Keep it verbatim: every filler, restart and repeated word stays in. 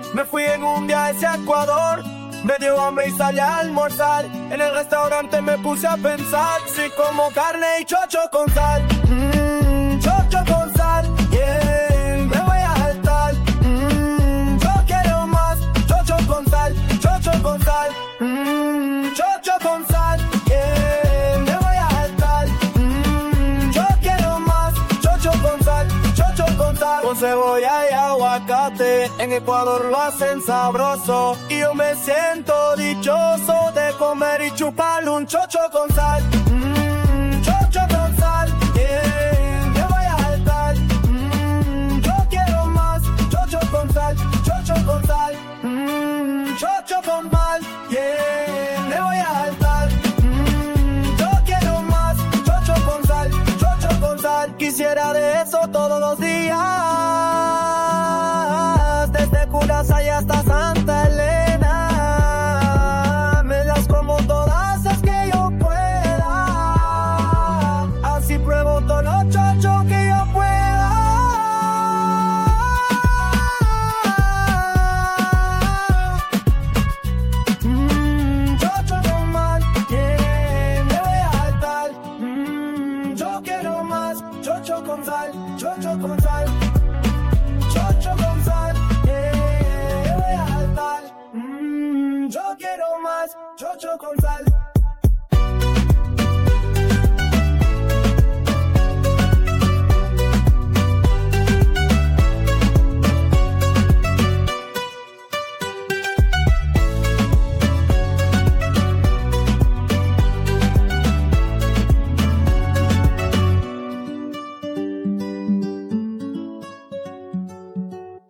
Me fui en un viaje hacia Ecuador. Me dio hambre y salí a almorzar. En el restaurante me puse a pensar si como carne y chocho con sal. Mmm, chocho con sal, yeah, me voy a saltar. Mmm, yo quiero más, chocho con sal, chocho con sal. Mmm, chocho con sal, yeah, me voy a saltar. Mmm, yo quiero más, chocho con sal, chocho con sal. Con cebolla y aguacate, en Ecuador lo hacen sabroso. Y yo me siento dichoso de comer y chupar un chocho con sal. Mmm, chocho con sal, yeah, me voy a saltar. Mmm, yo quiero más, chocho con sal, chocho con sal. Mmm, chocho con sal, yeah, me voy a saltar. Mmm, yo quiero más, chocho con sal, chocho con sal. Quisiera de eso todos los días, desde Curazao hasta Santa Elena. Me las como todas las que yo pueda, así pruebo todos los chochos que yo pueda. Mmm, chocho con mal, yeah, me voy a saltar. Mmm, yo quiero más, chocho con sal, chocho con sal. Chocho con sal, yeah, me voy a saltar. Mmm, yo quiero más, chocho con sal.